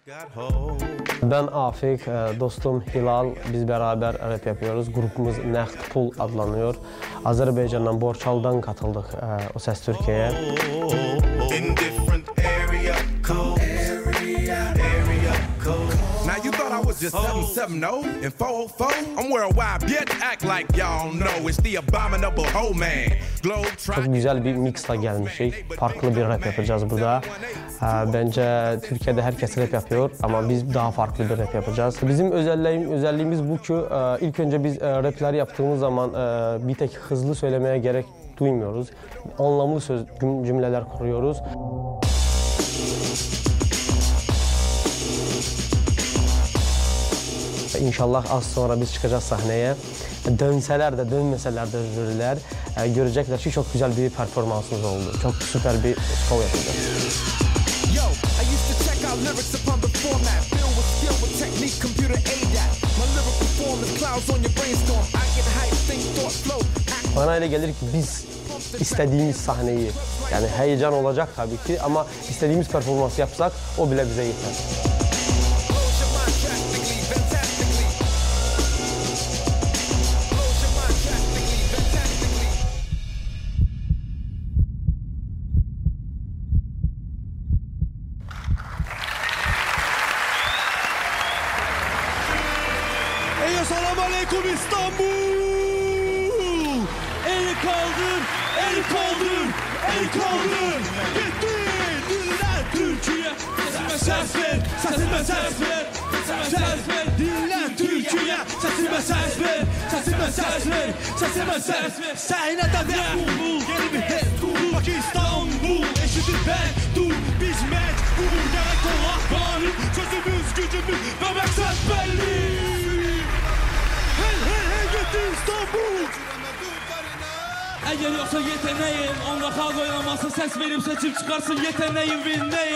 Ben Afik, dostum Hilal, biz beraber rap yapıyoruz. Grubumuz Nəqd Pul adlanıyor. Azərbaycandan Borçalıdan katıldık O Ses Türkiye'ye. Now you thought I was just 770 and 404? I'm worldwide, bitch. Act like y'all know it's the abominable hoe man. Çok güzel bir mixla gelmişik. Farklı bir rap yapacağız burada. Bence Türkiye'de herkes rap yapıyor ama biz daha farklı bir rap yapacağız. Bizim özelliğimiz bu ki ilk önce biz rapleri yaptığımız zaman bir tek hızlı söylemeye gerek duymuyoruz. Anlamlı cümleler kuruyoruz. İnşallah az sonra biz çıkacağız sahneye. Dönseler de dönmeseler de jüriler görecekler ki çok güzel bir performansımız oldu. Çok süper bir show yapacağız. Bana öyle gelir ki biz istediğimiz sahneyi, yani heyecan olacak tabii ki ama istediğimiz performansı yapsak o bile bize yeter. Selam aleyküm İstanbul! El kaldır, el kaldır, el kaldır! Gitti dinle Türkiye! Sesime ses ver, sesime ses ver! Ses ver, dinle Türkiye! Sesime ses ver, sesime ses ver! Sesime ses ver! Sahnede Nəqd Pul, yeni bir hit! Bak İstanbul, eşidir ben, dur biz mecbur! Gerek olaq galip, sözümüz, gücümüz ve məqsəd belli! İstanbul! Eğer yoksa yeteneğin, onunla xalq oynaması ses verip seçip çıkarsın yeteneğin, winneyin.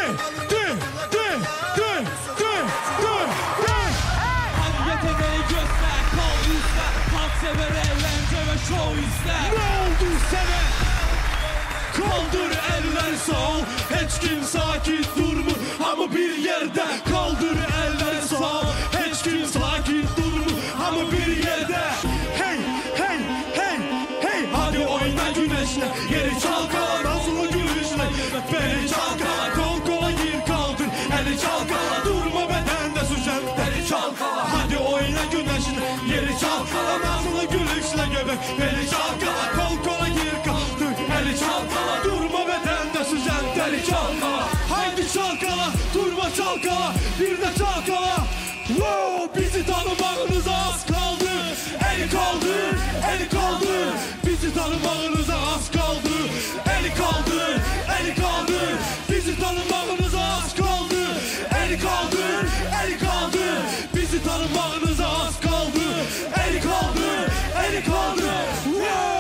Hadi yeteneği göster, kal üstler, halk sever eğlence ve show ister. Ne oldu sana? Kaldır eller sağ, hiç kim sakin durmu, ama bir yerde. Kaldır eller sağ, hiç kim sakin durmu, ama bir yerde. Hey, hey, hey, hey, hadi oyna güneşle, yeri çalkala, nasıl gülüşle. Beni çalkala, kol kola gir kaldır, eli çalkala, durma bedende süzen, beni çalkala. Hadi oyna güneşle, yeri çalkala, nasıl gülüşle göbek. Beni çalkala, kol kola gir kaldır, eli çalkala, durma bedende süzen, beni çalkala. Haydi çalkala, durma çalkala, bir de çalkala. Wow, bizi tanımağınıza az kaldı. Eli kaldır, eli kaldır. Bizi tanımağınıza az kaldı. Eli kaldır, eli kaldır. Bizi tanımağınıza az kaldı. Eli kaldır, eli kaldır. Bizi tanımağınıza az kaldı. Eli kaldır, eli kaldır. Wow!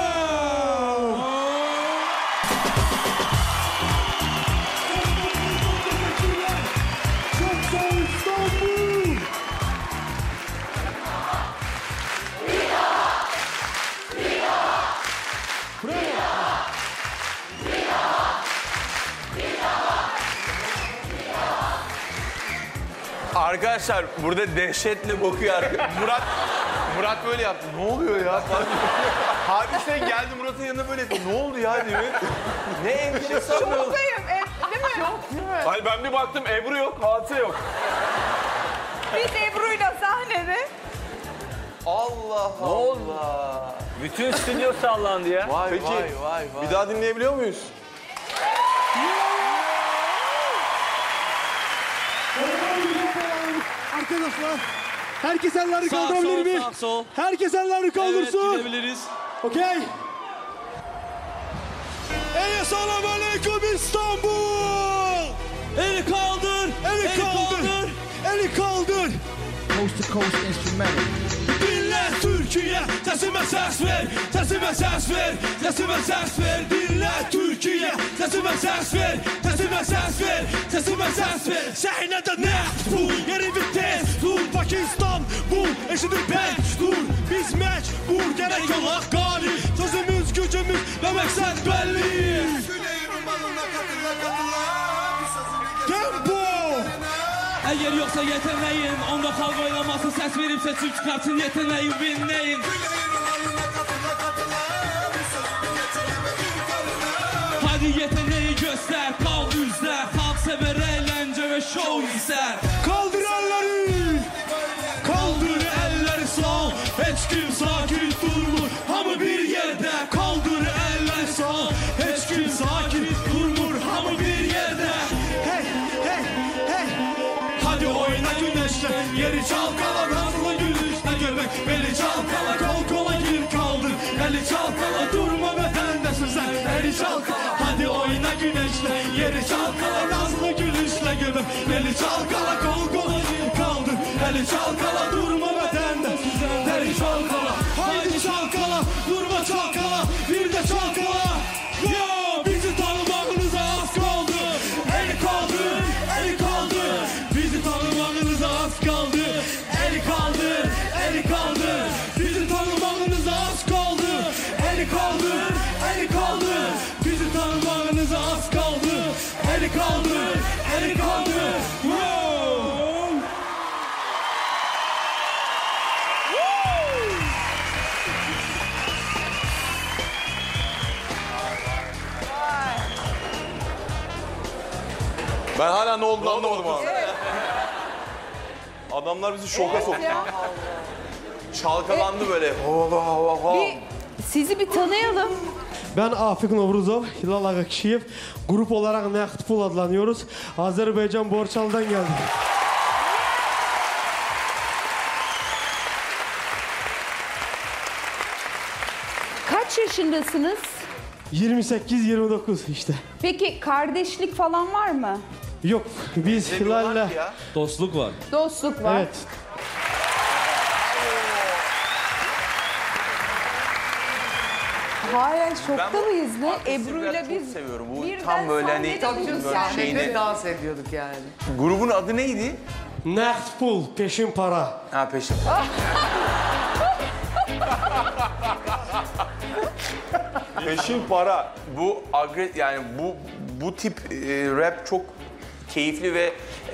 Arkadaşlar burada dehşetle bakıyor Murat böyle yaptı. Ne oluyor ya? Hadise geldi Murat'ın yanına böyle yapıyor. Ne oldu ya diyor. Ne enteresan. Şoktayım. Değil mi? Şok değil mi? Hayır ben bir baktım Ebru yok, Hadise yok. Biz Ebru'yla sahnede. Allah Ne oldu? Allah. Bütün stüdyo sallandı ya. Vay Peki, vay. bir daha dinleyebiliyor muyuz? Arkadaşlar, herkes ellerini kaldırabilir mi? Sağ sol. Herkes ellerini kaldırsın. Evet, gidebiliriz. Okey. Selam aleyküm İstanbul. Eli kaldır, eli kaldır, eli kaldır. Coast to coast instrumental. Dinle Türkiye, sesime ses ver, sesime ses ver, sesime ses ver. Dinle Türkiye, sesime ses ver, sesime ses ver, sesime ses ver. Sahnede Nəqd Pul, yeri vites, dur Pakistan, bu eşidir ben, dur biz mecbur, gerek olaq galip. Sözümüz, gücümüz ve məqsəd belli. Tempo, Eğer yoksa yeteneğin, onda kavga oynamasın, ses verip seçim çıkartsın, yeteneğin winleyin. Hadi yeteneği göster, kal üzler, halk sever eğlence ve şov ister. Kaldır elleri, kaldır elleri sağ, hiç kim sakin durmur, hamı bir yerde. Kaldır elleri sağ, hiç kim sakin durmur, hamı bir yerde. Hey, hey, hey. Hadi oyna güneşle, yeri çalkala, nazlı gülüşle göbek, beli çalkala, kol kola gir kaldır, eli çalkala, durma vatandaşım sen, eli çalkala. Hadi oyna güneşle, yeri çalkala, nazlı gülüşle göbek, beli çalkala, kol kola gir kaldır, eli çalkala, durma vatandaşım sen, eli çalkala. Haydi çalkala, durma çalkala, bir de çalkala. Yo, bizi tanımanıza az kaldı, eli kaldır, eli kaldır. Bizi tanımanıza az kaldı, eli kaldır, eli kaldır. Bizi tanımanıza az kaldı, eli kaldır, eli kaldır. Bizi tanımanıza az kaldı, eli kaldır, eli kaldır. Wow! Ben hala ne olduğunu anlamadım abi. Adamlar bizi şoka soktu. Çalkalandı böyle. Sizi bir tanıyalım. Ben Afik Novruzov, Hilal Agakşiyev. Grup olarak Nehtpul adlanıyoruz. Azerbaycan Borçal'dan geldik. Kaç yaşındasınız? 28-29 işte. Peki kardeşlik falan var mı? Yok, biz Hilal'le... Dostluk var. Dostluk var. Evet. Hala şokta mıyız ne? Agresif Ebru'yla rap çok biz seviyorum. Bu birden tam böyle hani sahnede böyle sahnede şeyini- dans ediyorduk yani. Grubun adı neydi? Nehtpul, peşin para. Ha peşin. Peşin para. Bu yani bu tip rap çok keyifli ve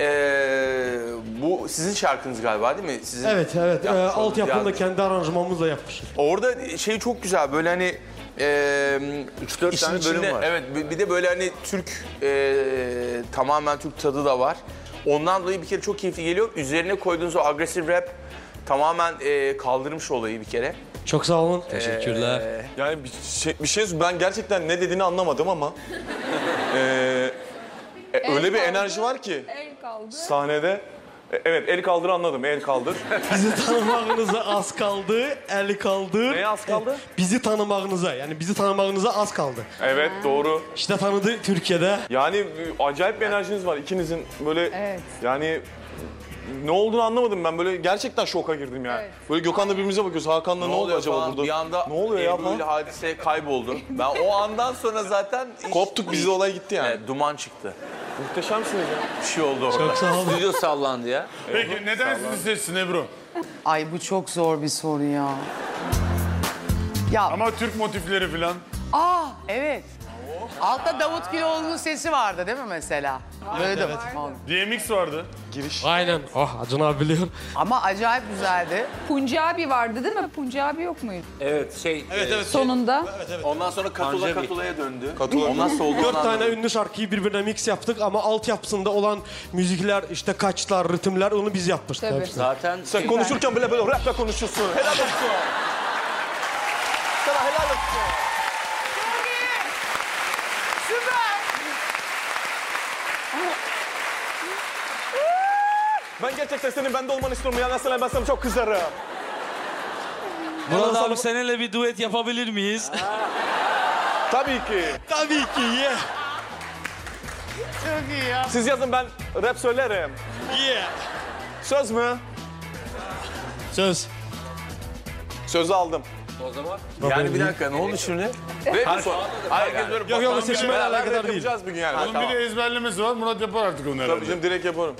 bu sizin şarkınız galiba değil mi? Sizin Evet, evet. yapmış olduğunuz Altyapını da yani. kendi aranjmanımızla yapmışız. Orada şey çok güzel böyle hani 3-4 tane bölüm var. Evet bir de böyle hani Türk tamamen Türk tadı da var. Ondan dolayı bir kere çok keyifli geliyor. Üzerine koyduğunuz o agresif rap tamamen kaldırmış olayı bir kere. Çok sağ olun. Teşekkürler. Yani bir şey ben gerçekten ne dediğini anlamadım ama öyle bir enerji var ki El kaldı. sahnede. Evet, el kaldır anladım, el kaldır. Bizi tanımağınıza az kaldı, eli kaldı. Neye az kaldı? Bizi tanımağınıza, yani bizi tanımağınıza az kaldı. Evet, doğru. İşte tanıdı Türkiye'de. Yani acayip bir enerjiniz var ikinizin böyle Evet. yani ne olduğunu anlamadım ben böyle gerçekten şoka girdim yani. Evet. Böyle Gökhan'la birbirimize bakıyoruz. Hakan'la ne oluyor acaba falan. burada? Bir anda ne oluyor ya Ebru ile falan? Hadise kayboldu. Ben o andan sonra zaten Koptuk bizde olay gitti yani. Evet, duman çıktı. Muhteşemsiniz ya. Bir şey oldu orada. Çok sağ olun. Stüdyo sallandı ya. Peki neden sizi seçsin Ebru? Ay bu çok zor bir soru ya. Ya Ama Türk motifleri falan. evet. Altta Davut Güloğlu'nun sesi vardı değil mi mesela? Böyle de DMX vardı. Aynen. Oh, Acun abi biliyor. Ama acayip güzeldi. Punjabi vardı değil mi? Punjabi yok muydu? Evet Sonunda. Ondan sonra Katula Panjabi. Katula'ya döndü. Katula. O nasıl oldu? 4 onu tane anlamadım. ünlü şarkıyı birbirine mix yaptık ama altyapısında olan müzikler, işte kaçlar, ritimler onu biz yapmıştık. Tabii. hepsini. zaten Sen konuşurken bile böyle rap'le konuşuyorsun. Helal olsun. Sana helal olsun. Ben gerçekten senin bende olmanı istiyorum ya. Mesela ben sana çok kızarım. Murat abi seninle bir duet yapabilir miyiz? Tabii ki. Tabii ki yeah. Çok iyi ya. Siz yazın ben rap söylerim. Yeah. Söz mü? Söz. Sözü aldım. Yani bir dakika ne oldu şimdi? Herkes böyle Yok yok bakan seçimle Beraber alakadar rap değil. yapacağız bir gün yani. Onun bir de ezberlemesi var. Murat yapar artık onu Tabii herhalde. canım direkt yaparım.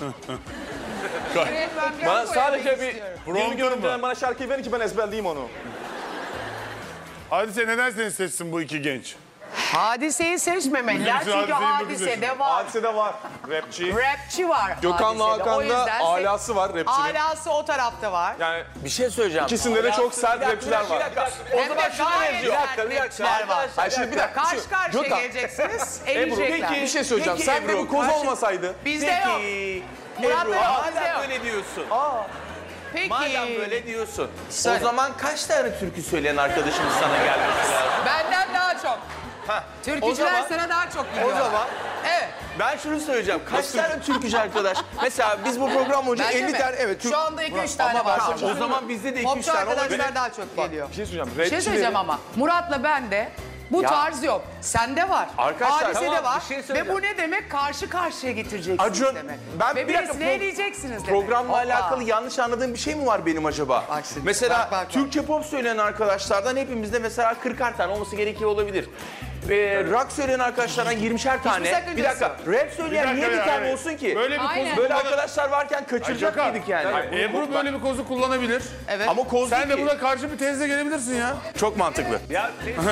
Ben Bana sadece bir Prompter 20 görüntüden mı? bana şarkıyı verin ki ben ezberleyeyim onu. Hadise neden seni seçsin bu iki genç? Hadise'yi seçmemeliler Birisi çünkü Hadise'yi bakacak. Hadise'de var. Hadisede var rapçi. Rapçi var Gökhan'la Hadise'de. O Hakan'da yüzden alası var rapçinin. alası o tarafta var. Yani Bir şey söyleyeceğim. ikisinde de çok sert rapçiler var. O Hem zaman de şuna gayet benziyor. sert rapçiler var. Ay şimdi bir dakika. Karşı karşıya Gökhan, geleceksiniz, Ebru eleyecekler. peki bir şey söyleyeceğim. Peki Sende Ebru, bir koz karşı- olmasaydı. Bizde yok. Peki. Murat'ta Ebru, yok, bizde madem yok. böyle diyorsun. Peki. Madem böyle diyorsun. Söyle. O zaman kaç tane türkü söyleyen arkadaşımız sana gelmesi lazım? Benden daha çok. O Türkücüler zaman- sana daha çok O gidiyor. zaman Evet. ben şunu söyleyeceğim. Kaç tane türkücü arkadaş? Mesela biz bu program boyunca Bence 50 mi? tane evet. Şu anda 2-3 tane var. O zaman bizde de 2-3 Popçu tane olur. arkadaşlar daha çok geliyor. Bir şey söyleyeceğim. Bir şey söyleyeceğim ama. Murat'la bende bu Ya. tarz yok. Sende var. Arkadaşlar, Hadisede tamam, var. bir şey Ve söyleyeceğim. bu ne demek? Karşı karşıya getireceksiniz Acun, demek. ben Ve bir dakika, birisini eleyeceksiniz demek. Programla Hoppa. alakalı yanlış anladığım bir şey mi var benim acaba? Bak şimdi, Mesela bak. Türkçe pop söyleyen arkadaşlardan hepimizde mesela 40'ar tane olması gerekiyor olabilir. Rock söyleyen arkadaşlardan 20'şer tane. sakıncası Bir dakika. Rap söyleyen Bir niye dakika bir tane yani. olsun ki? Böyle bir Aynen. kozu Böyle kullanabilir. arkadaşlar varken kaçıracak Gökhan, mıydık yani? Ebru böyle bir kozu kullanabilir. Evet. Ama koz Sen de değil ki. buna karşı bir tezle gelebilirsin ya. Çok mantıklı. Aynen.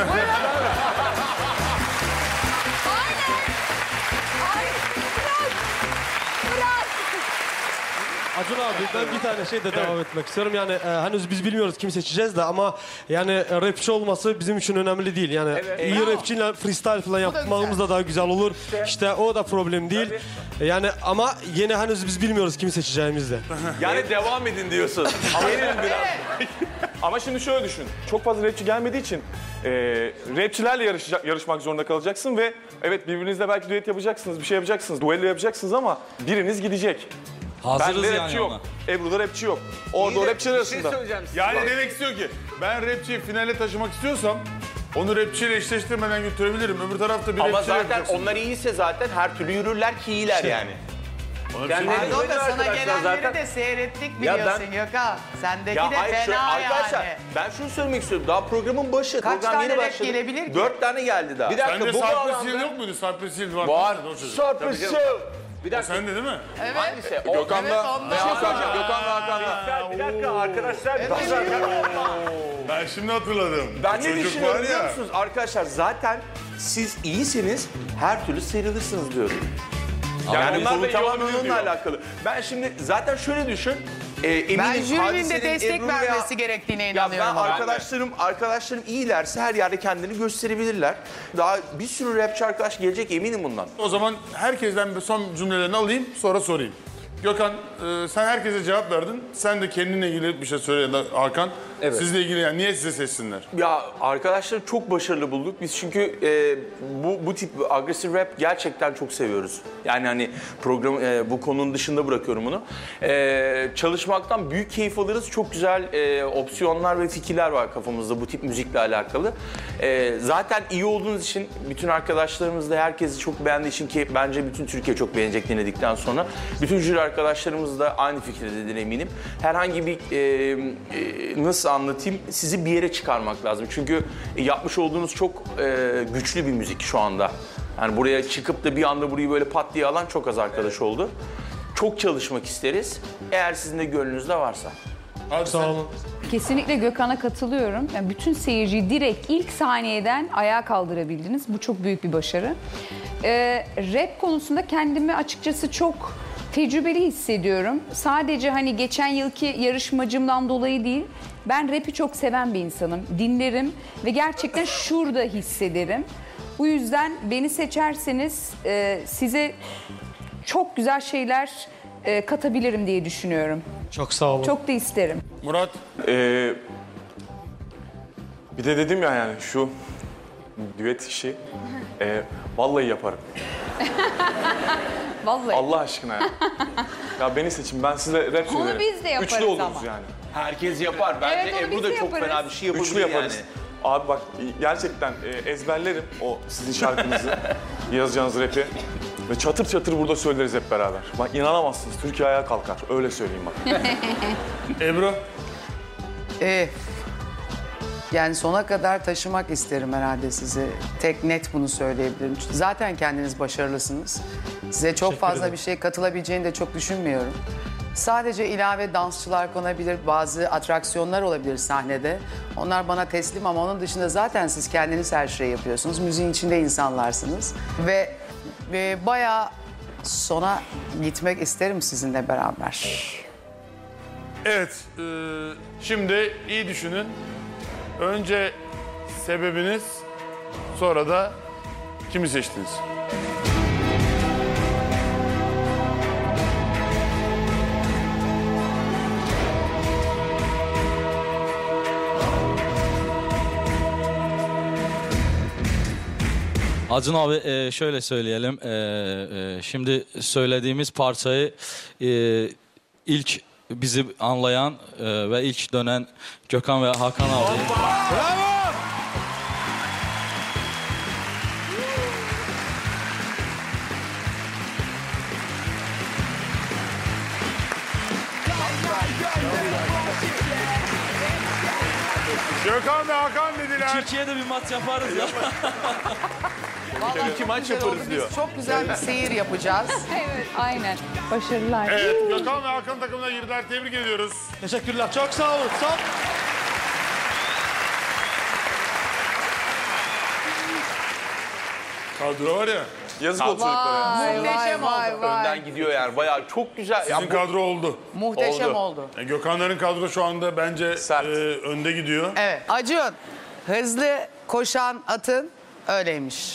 Ay, Murat. Acun abi ben bir tane şey de devam etmek istiyorum. Yani henüz biz bilmiyoruz kimi seçeceğiz de ama yani rapçi olması bizim için önemli değil. Yani iyi rapçiyle freestyle falan yapmamız da daha güzel olur. İşte o da problem değil. Yani ama yine henüz biz bilmiyoruz kimi seçeceğimizi de. Yani devam edin diyorsun. Verin biraz. Ama şimdi şöyle düşün. Çok fazla rapçi gelmediği için rapçilerle yarışmak zorunda kalacaksın ve evet birbirinizle belki düet yapacaksınız, bir şey yapacaksınız, duello yapacaksınız ama biriniz gidecek. Hazırız Bende rapçi yani yok. Ebru'da rapçi yok. Orada o rapçiler Bir şey arasında. söyleyeceğim size. Yani demek istiyor ki ben rapçiyi finale taşımak istiyorsam onu rapçiyle eşleştirmeden götürebilirim. Öbür tarafta bir Ama rapçi zaten yapacaksın. onlar iyiyse zaten her türlü yürürler ki iyiler yani. Ona bir şey Kendileri diyeyim. Pardon da sana arkadaşlar gelenleri zaten- de seyrettik Ya biliyorsun ben- Gökhan. Sendeki Ya de hayır şöyle, fena arkadaşlar yani. ben şunu söylemek istiyorum. Daha programın başı. Kaç Program tane yeni rap başladı. gelebilir ki? 4 tane geldi daha. Bir Sende bu Sarp bağlamda- Sil yok muydu? Sarp Sil var. Var. O çocuk. Sarp Sil. Bir O dakika. sende değil mi? Evet. Hangisi? Gökhan'la Evet, ondan ve sonra. Hakan. Gökhan'la Hakan'la. Bir dakika arkadaşlar. Ben şimdi hatırladım. Ben O ne çocuk düşünüyorum var biliyor ya. musunuz? Arkadaşlar zaten siz iyisiniz her türlü sıyrılırsınız diyorum. Yani onlar da konu iyi tamamen olabilir onunla diyor. alakalı. Ben şimdi zaten şöyle düşün. Eminim Ben jürinin Hadise'nin, de destek Ebru veya- vermesi gerektiğine Ya inanıyorum. ben ama. arkadaşlarım iyilerse her yerde kendini gösterebilirler. Daha bir sürü rapçi arkadaş gelecek eminim bundan. O zaman herkesten bir son cümlelerini alayım sonra sorayım. Gökhan sen herkese cevap verdin. Sen de kendine ilgili bir şey söyle ya da Hakan. Evet. Sizle ilgili yani niye size seçsinler? Ya arkadaşları çok başarılı bulduk. Biz çünkü bu tip agresif rap gerçekten çok seviyoruz. Yani hani program bu konunun dışında bırakıyorum bunu. Çalışmaktan büyük keyif alırız. Çok güzel opsiyonlar ve fikirler var kafamızda bu tip müzikle alakalı. Zaten iyi olduğunuz için bütün arkadaşlarımız da herkesi çok beğendiği için ki bence bütün Türkiye çok beğenecek dinledikten sonra. Bütün jüri arkadaşlarımız da aynı fikirdedir eminim. Herhangi bir nasıl anlatayım, sizi bir yere çıkarmak lazım. Çünkü yapmış olduğunuz çok güçlü bir müzik şu anda. Yani buraya çıkıp da bir anda burayı böyle pat diye alan çok az arkadaş oldu. Çok çalışmak isteriz. Eğer sizin de gönlünüzde varsa. Hadi Sağ olun. Kesinlikle Gökhan'a katılıyorum. Yani bütün seyirciyi direkt ilk saniyeden ayağa kaldırabildiniz. Bu çok büyük bir başarı. Rap konusunda kendimi açıkçası çok tecrübeli hissediyorum. Sadece hani geçen yılki yarışmacımdan dolayı değil. Ben rap'i çok seven bir insanım. Dinlerim ve gerçekten şurada hissederim. Bu yüzden beni seçerseniz size çok güzel şeyler katabilirim diye düşünüyorum. Çok sağ olun. Çok da isterim. Murat. Bir de dedim ya yani şu düet işi vallahi yaparım. Vallahi. Allah aşkına ya. Ya beni seçin ben size rap söylerim. biz de yaparız Üçlü oluruz ama. yani. Herkes yapar. Bence Evet, onu Ebru biz da de çok yaparız. fena bir şey yapabilir Üçlü yaparız. yani. Abi bak gerçekten ezberlerim o sizin şarkınızı, yazacağınız rapi. Ve çatır çatır burada söyleriz hep beraber. Bak inanamazsınız, Türkiye ayağa kalkar. Öyle söyleyeyim bak. Ebru. Yani sona kadar taşımak isterim herhalde sizi. Tek net bunu söyleyebilirim. Zaten kendiniz başarılısınız. Size çok fazla bir şey katılabileceğini de çok düşünmüyorum. Sadece ilave dansçılar konabilir, bazı atraksiyonlar olabilir sahnede. Onlar bana teslim ama onun dışında zaten siz kendiniz her şeyi yapıyorsunuz. Müziğin içinde insanlarsınız. Ve bayağı sona gitmek isterim sizinle beraber. Evet, şimdi iyi düşünün. Önce sebebiniz, sonra da kimi seçtiniz? Acun abi şöyle söyleyelim. Şimdi söylediğimiz parçayı ilk bizi anlayan ve ilk dönen Gökhan ve Hakan abi. Bravo! Gökhan ve Hakan dediler. Türkiye'de bir maç yaparız ya. Vallahi İki çok maç güzel yaparız oldu. diyor. Biz çok güzel bir seyir yapacağız. Evet, aynen. Başarılar. Evet, Gökhan ve Hakan takımına girdiler. Tebrik ediyoruz. Teşekkürler. Çok sağ olun. Sağ olun. Kadro var ya, Yazık o çocuklara. Muhteşem oldu. Önden gidiyor yani. Bayağı çok güzel. sizin kadro oldu. Muhteşem Oldu. oldu. Gökhanların kadro şu anda bence Sert. önde gidiyor. Evet. Acun, hızlı koşan atın öyleymiş.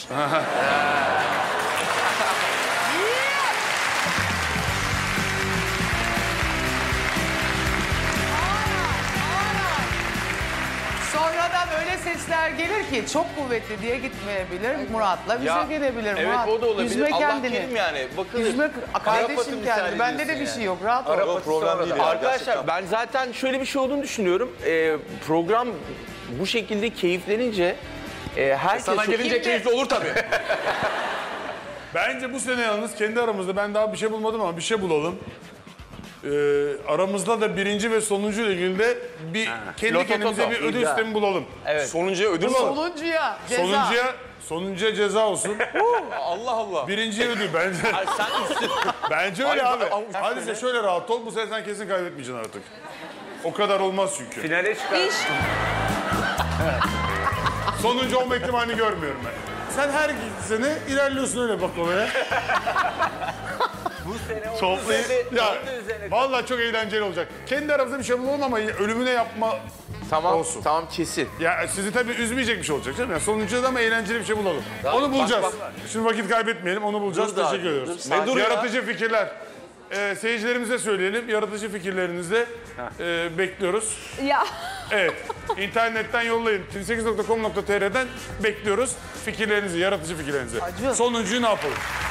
Sonradan öyle sesler gelir ki çok kuvvetli diye gitmeyebilir Murat'la bize Ya, gelebilir evet, Murat. o da olabilir. Üzme Allah kendini. kerim yani. Bakılır. Üzme kardeşim Arapatı kendini. misali Bende de diyorsun bir yani. şey yok. Rahat ol. Problem değil Arkadaşlar ben zaten şöyle bir şey olduğunu düşünüyorum. Program bu şekilde keyiflenince herkes... Sana gelince keyifli olur tabii. Bence bu sene yalnız kendi aramızda ben daha bir şey bulmadım ama bir şey bulalım. Aramızda da birinci ve sonuncu ile ilgili de bir kendi Loto kendimize toto. bir ödül sistemi bulalım. Evet. Sonuncuya ödül mü olur? Sonuncuya ceza. Sonuncuya ceza olsun. Allah Allah. Birinciye ödül bence. Ay, sen üstün. Bence öyle Ay, abi. ay, Hadi sen şöyle rahat ol. Bu sene sen kesin kaybetmeyeceksin artık. O kadar olmaz çünkü. Finale çıkar. İş. Sonuncu olma ihtimalini görmüyorum ben. Sen her sene ilerliyorsun öyle bak olaya. Toplayıp... Ya vallahi çok eğlenceli olacak. Kendi aramızda bir şey bulalım ama ölümüne yapma Tamam, olsun. tamam kesin. Ya sizi tabii üzmeyecek bir şey olacak canım. Ya sonuncuda da ama eğlenceli bir şey bulalım. Onu bulacağız. bak. Şimdi vakit kaybetmeyelim. Onu bulacağız. Dur da Teşekkür abi, ediyoruz. dur, sakin. Yaratıcı fikirler. Seyircilerimize söyleyelim. Yaratıcı fikirlerinizi de bekliyoruz. Ya. Evet. İnternetten yollayın. tv8.com.tr'den bekliyoruz fikirlerinizi, yaratıcı fikirlerinizi. Acun. Sonuncuyu ne yapalım?